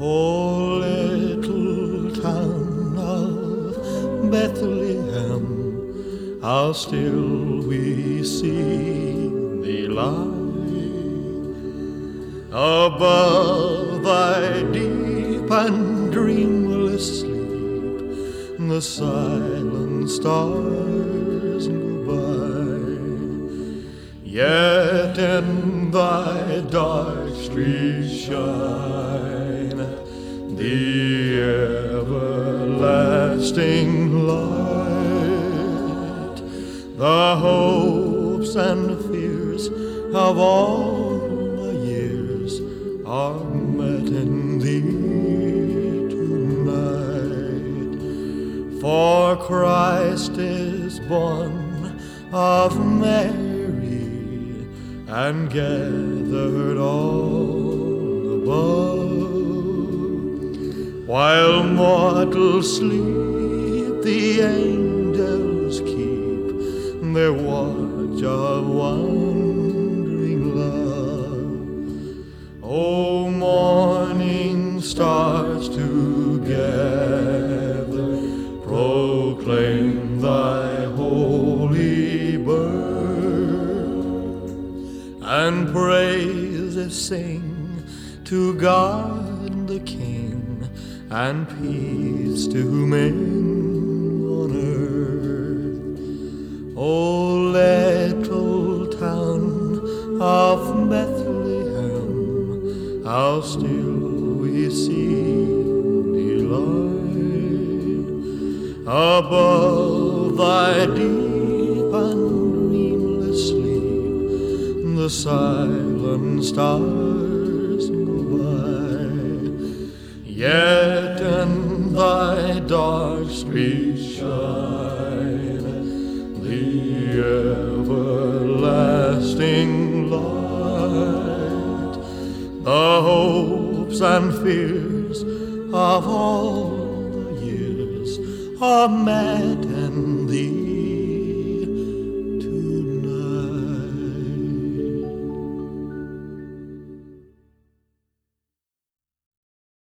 O little town of Bethlehem, how still we see thee lie above thy deep and dreamless sleep. The silent stars go by, yet in thy dark streets shine the everlasting light. The hopes and fears of all the years are met in thee tonight. For Christ is born of Mary and gathered all above. While mortals sleep, the angels keep their watch of wondering love. O morning stars together proclaim thy holy birth, and praises sing to God the King, and peace to men on earth. O little town of Bethlehem, how still we see thee lie above thy deep and dreamless sleep. The silent stars go by, yet in thy dark streets shine the everlasting light. The hopes and fears of all the years are met